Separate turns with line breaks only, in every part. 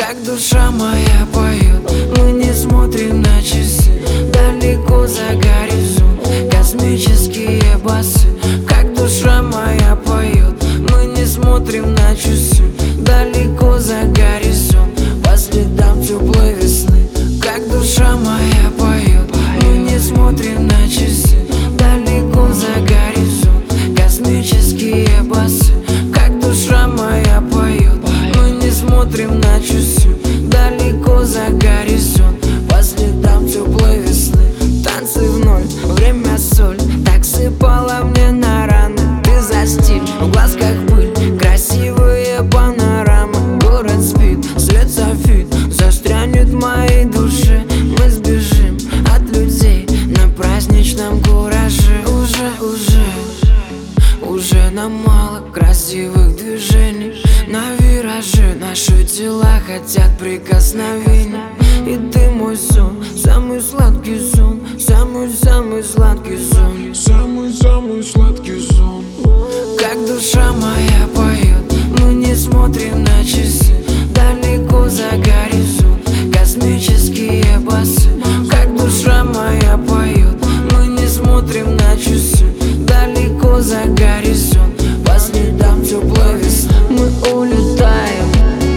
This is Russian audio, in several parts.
Как душа моя поет, мы не смотрим на часы. Далеко за горизонт, космические басы. Как душа моя поет, мы не смотрим на часы. Далеко за горизонт, по следам теплой весны. Как душа моя поет, мы не смотрим на часы. Далеко за горизонт, космические басы. Как душа моя поет, мы не смотрим на часы. Далеко за горизонт, по следам теплой весны. Танцы в ноль, время соль, так сыпала мне на раны. Ты за стиль, в глазках пыль, красивые панорамы. Город спит, свет софит, застрянет в моей душе. Мы сбежим от людей на праздничном кураже. Уже нам мало красивых движений. На вираже наши тела хотят прикосновений. И ты мой сон, самый сладкий сон, самый сладкий сон, самый сладкий сон. Как душа моя поет, мы не смотрим на часы. Далеко за горизонт, космические басы. Как душа моя поет, мы не смотрим на часы. Далеко за горизонт, по следам теплой весны. Мы улетаем.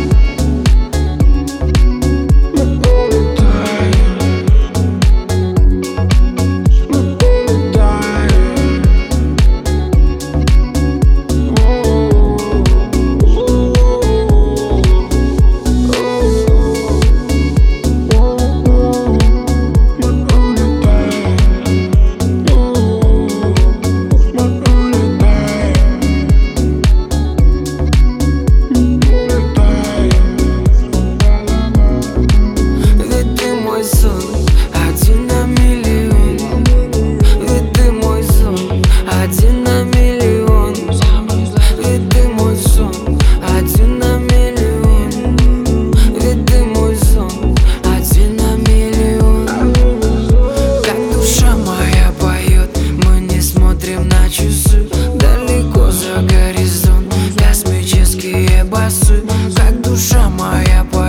Один на миллион, ведь ты мой сон, один на миллион. Ведь ты мой сон, один на миллион. Ведь ты мой сон, один на миллион. Как душа моя поет, мы не смотрим на часы. Далеко за горизонт, космические басы. Как душа моя поет.